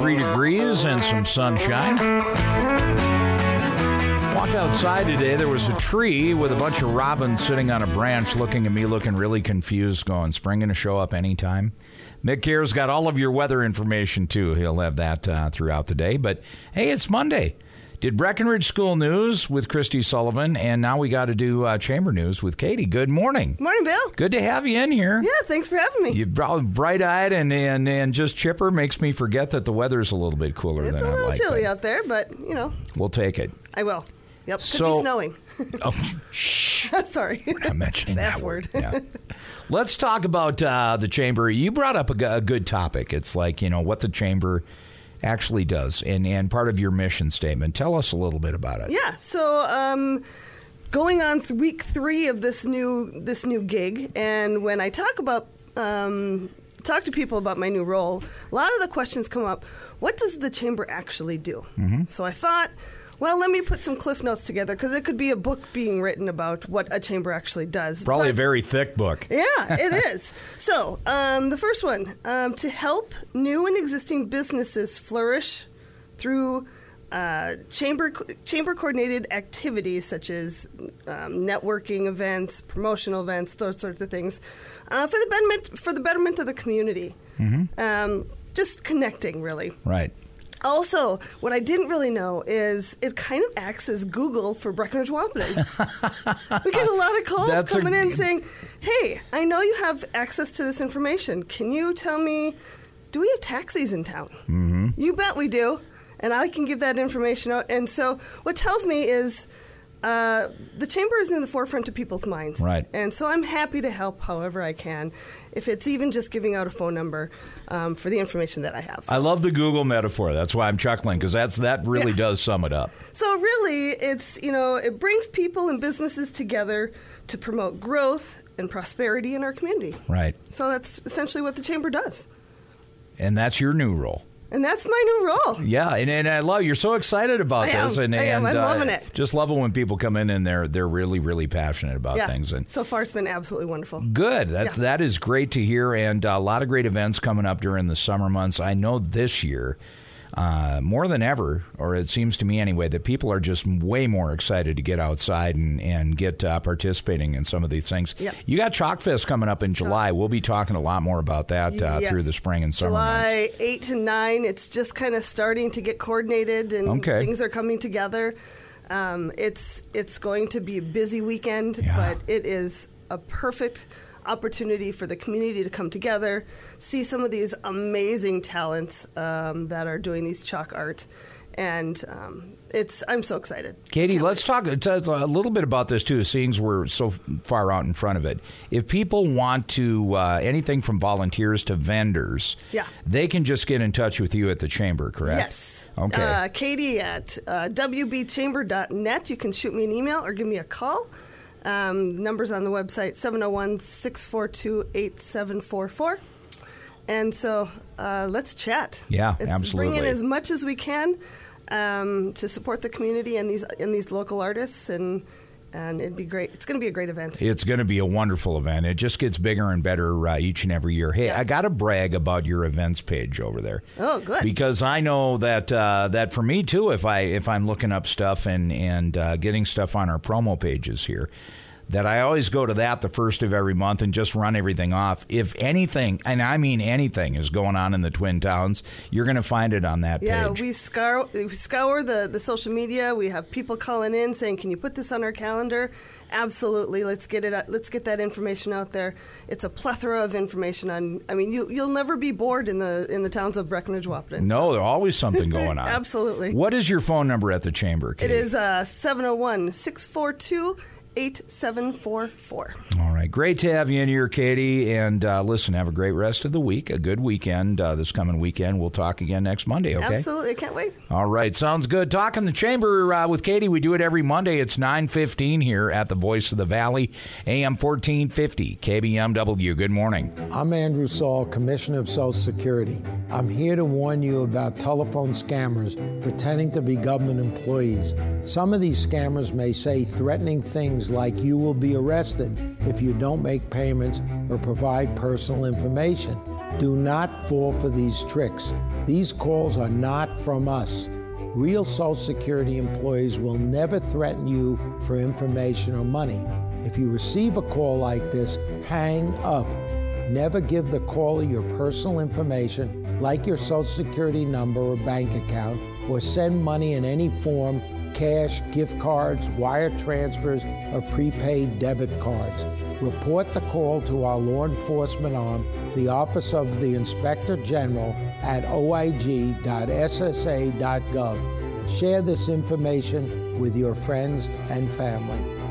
83 degrees and some sunshine. Walked outside today. There was a tree with a bunch of robins sitting on a branch looking at me, looking really confused, going, spring going to show up anytime? Mick Kehr's got all of your weather information, too. He'll have that throughout the day. But, hey, it's Monday. Did Breckenridge School News with Christy Sullivan, and now we got to do Chamber News with Katie. Good morning. Morning, Bill. Good to have you in here. Yeah, thanks for having me. You're bright-eyed and just chipper. Makes me forget that the weather's a little bit cooler than I like. It's a little chilly out there, but, you know. We'll take it. I will. Yep, could be snowing. Oh, shh. Sorry. We're not mentioning that word. Yeah. Let's talk about the Chamber. You brought up a good topic. It's like, you know, what the Chamber actually does and part of your mission statement. Tell us a little bit about it. Yeah, so going on week 3 of this new gig, and when I talk to people about my new role, a lot of the questions come up, what does the Chamber actually do? Mm-hmm. So I thought, well, let me put some cliff notes together, because it could be a book being written about what a chamber actually does. Probably a very thick book. Yeah, it is. So the first one, to help new and existing businesses flourish through chamber-coordinated activities such as networking events, promotional events, those sorts of things, for the betterment of the community. Mm-hmm. Just connecting, really. Right. Also, what I didn't really know is it kind of acts as Google for Breckenridge Wampanoag. We get a lot of calls coming in saying, hey, I know you have access to this information. Can you tell me, do we have taxis in town? Mm-hmm. You bet we do. And I can give that information out. And so what tells me is the Chamber is in the forefront of people's minds. Right. And so I'm happy to help however I can, if it's even just giving out a phone number for the information that I have. So. I love the Google metaphor. That's why I'm chuckling, because that really does sum it up. So really, it's, you know, it brings people and businesses together to promote growth and prosperity in our community. Right. So that's essentially what the Chamber does. And that's your new role. And that's my new role. Yeah, and I love you're so excited about this. I am. I'm loving it. Just love it when people come in and they're really, really passionate about things. And so far, it's been absolutely wonderful. Good. That is great to hear, and a lot of great events coming up during the summer months. I know this year, more than ever, or it seems to me anyway, that people are just way more excited to get outside and get participating in some of these things. Yep. You got Chalk Fest coming up in July. We'll be talking a lot more about that through the spring and summer months. July 8 to 9, it's just kind of starting to get coordinated, and things are coming together. It's going to be a busy weekend, but it is a perfect opportunity for the community to come together, see some of these amazing talents that are doing these chalk art, and I'm so excited. Katie, let's talk a little bit about this too, seeing we're so far out in front of it. If people want to, anything from volunteers to vendors, they can just get in touch with you at the Chamber, correct? Yes. Okay. Katie at wbchamber.net. You can shoot me an email or give me a call. Numbers on the website, 701-642-8744. And so let's chat. Yeah, absolutely. Bring in as much as we can to support the community and these local artists, and it'd be great. It's going to be a great event. It's going to be a wonderful event. It just gets bigger and better each and every year. Hey, I got to brag about your events page over there. Oh, good. Because I know that for me too, if I'm looking up stuff and getting stuff on our promo pages here, that I always go to that the first of every month and just run everything off. If anything, and I mean anything, is going on in the Twin Towns, you're going to find it on that page. Yeah, we scour the social media. We have people calling in saying, "Can you put this on our calendar?" Absolutely. Let's get that information out there. It's a plethora of information on. I mean, you'll never be bored in the towns of Breckenridge, Wampanoag. No, there's always something going on. Absolutely. What is your phone number at the Chamber, Katie? It is 701-642-8744. 8744. All right. Great to have you in here, Katie. And listen, have a great rest of the week, a good weekend this coming weekend. We'll talk again next Monday, okay? Absolutely. I can't wait. All right. Sounds good. Talking the Chamber with Katie. We do it every Monday. It's 9:15 here at the Voice of the Valley, AM 1450, KBMW. Good morning. I'm Andrew Saul, Commissioner of Social Security. I'm here to warn you about telephone scammers pretending to be government employees. Some of these scammers may say threatening things like you will be arrested if you don't make payments or provide personal information. Do not fall for these tricks. These calls are not from us. Real Social Security employees will never threaten you for information or money. If you receive a call like this, hang up. Never give the caller your personal information, like your Social Security number or bank account, or send money in any form, cash, gift cards, wire transfers, or prepaid debit cards. Report the call to our law enforcement arm, the Office of the Inspector General, at oig.ssa.gov. Share this information with your friends and family.